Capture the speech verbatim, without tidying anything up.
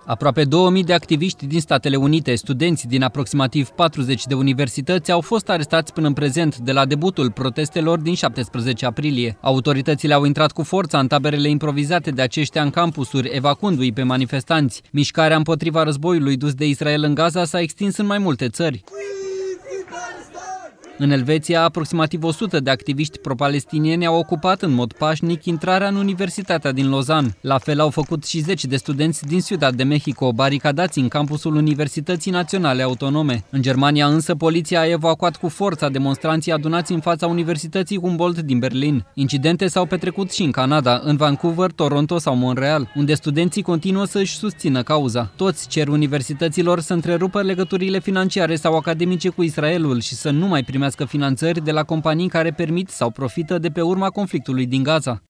Aproape două mii de activiști din Statele Unite, studenți din aproximativ patruzeci de universități, au fost arestați până în prezent de la debutul protestelor din șaptesprezece aprilie. Autoritățile au intrat cu forța în taberele improvizate de aceștia în campusuri, evacuându-i pe manifestanți. Mișcarea împotriva războiului dus de Israel în Gaza s-a extins în mai multe țări. În Elveția, aproximativ o sută de activiști pro-palestinieni au ocupat în mod pașnic intrarea în Universitatea din Lausanne. La fel au făcut și zeci de studenți din Ciudad de Mexico, baricadați în campusul Universității Naționale Autonome. În Germania însă, poliția a evacuat cu forța demonstranții adunați în fața Universității Humboldt din Berlin. Incidente s-au petrecut și în Canada, în Vancouver, Toronto sau Montreal, unde studenții continuă să își susțină cauza. Toți cer universităților să întrerupă legăturile financiare sau academice cu Israelul și să nu mai primească finanțări de la companii care permit sau profită de pe urma conflictului din Gaza.